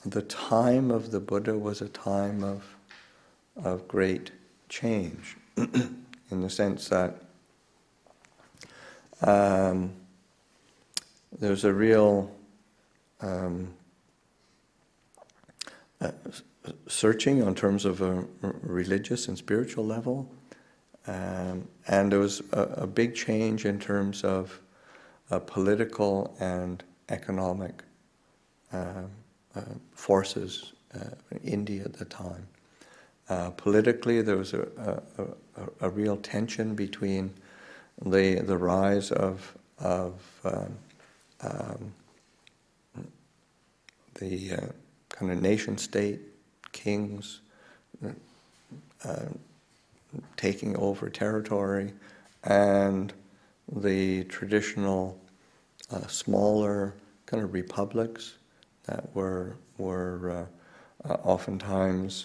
the time of the Buddha was a time of great change, in the sense that there's a real searching in terms of a religious and spiritual level, and there was a big change in terms of political and economic forces in India at the time. Politically, there was a real tension between the rise of the kind of nation-state kings taking over territory, and the traditional smaller kind of republics that were oftentimes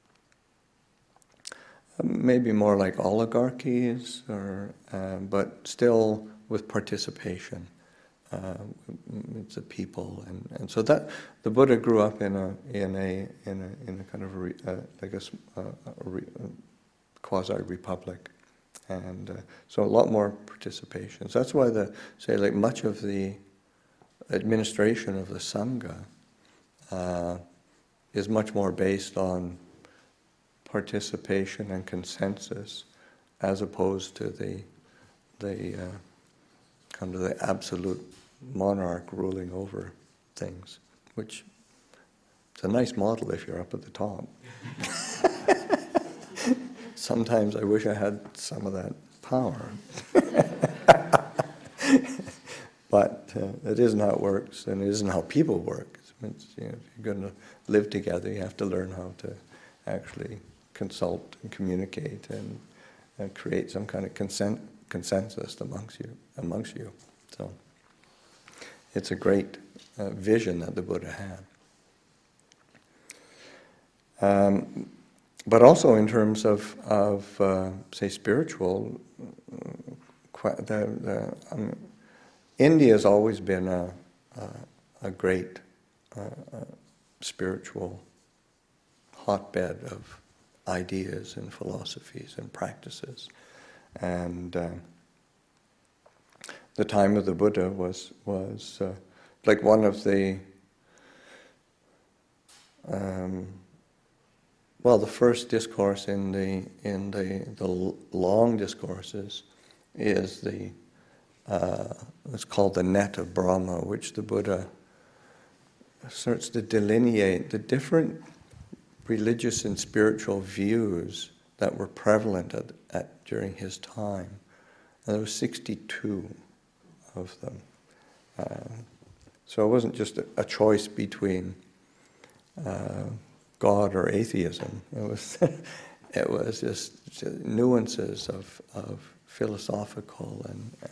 maybe more like oligarchies, but still with participation. It's a people, and so that the Buddha grew up in a kind of like a quasi-republic, and so a lot more participation. So that's why like much of the administration of the Sangha is much more based on participation and consensus, as opposed to the kind of the absolute monarch ruling over things, which it's a nice model if you're up at the top. Sometimes I wish I had some of that power. But it isn't how it works, and it isn't how people work. It's, if you're going to live together, you have to learn how to actually consult and communicate and create some kind of consensus amongst you. So it's a great vision that the Buddha had. But also in terms of say, spiritual, India has always been a great spiritual hotbed of ideas and philosophies and practices. And the time of the Buddha was like one of the the first discourse in the long discourses is it's called the Net of Brahma, which the Buddha starts to delineate the different religious and spiritual views that were prevalent during his time. And there were 62 of them. So it wasn't just a choice between God or atheism. It was just nuances of philosophical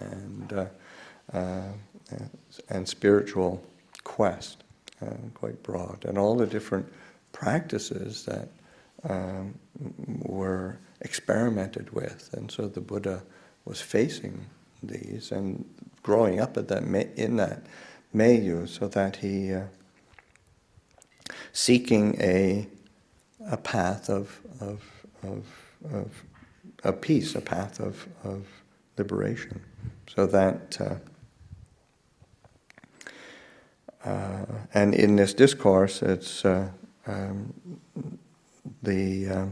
and spiritual quest, quite broad, and all the different practices that were experimented with. And so the Buddha was facing these and growing up in that milieu, so that he seeking a path of peace, a path of liberation, so that and in this discourse, it's the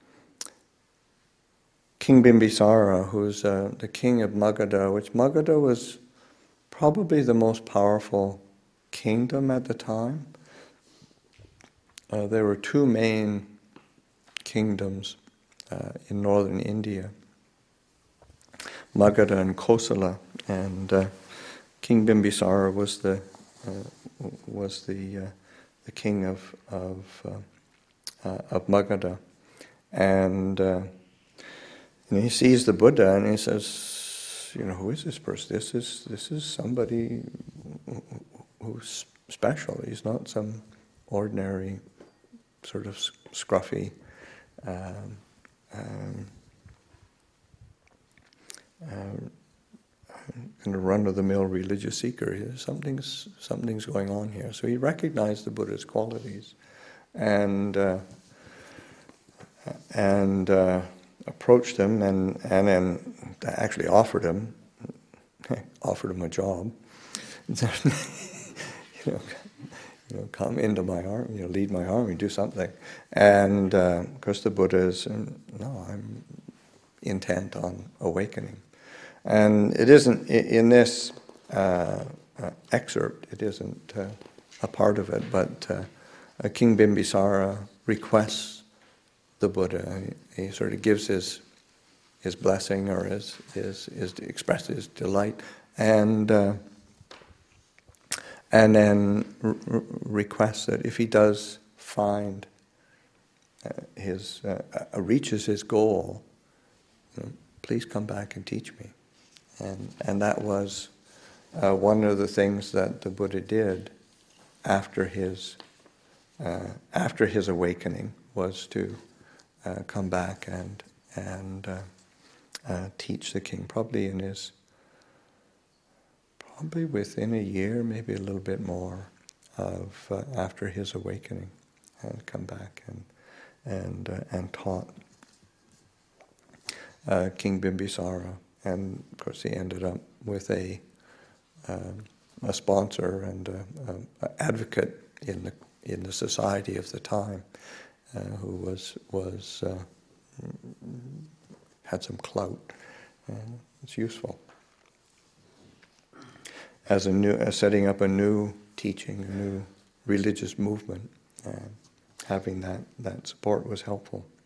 King Bimbisara, who's the king of Magadha, which Magadha was probably the most powerful kingdom at the time. There were two main kingdoms in northern India, Magadha and Kosala, and King Bimbisara was the king of Magadha, and he sees the Buddha and he says, who is this person? This is somebody who's special. He's not some ordinary sort of scruffy kind of run-of-the-mill religious seeker. Something's going on here. So he recognized the Buddha's qualities, and approached him, and then actually offered him a job. Come into my army, lead my army, do something. And of course the Buddha is, no, I'm intent on awakening. And it isn't, in this excerpt, it isn't a part of it, but King Bimbisara requests the Buddha. He sort of gives his blessing, or expresses his delight, and then requests that if he does find reaches his goal, please come back and teach me. And that was one of the things that the Buddha did after his awakening, was to come back and teach the king. Probably within a year, maybe a little bit more, of after his awakening, and come back and taught King Bimbisara. And of course, he ended up with a sponsor and an advocate in the society of the time, who had some clout. It's useful as setting up a new teaching, a new religious movement. Having that support was helpful.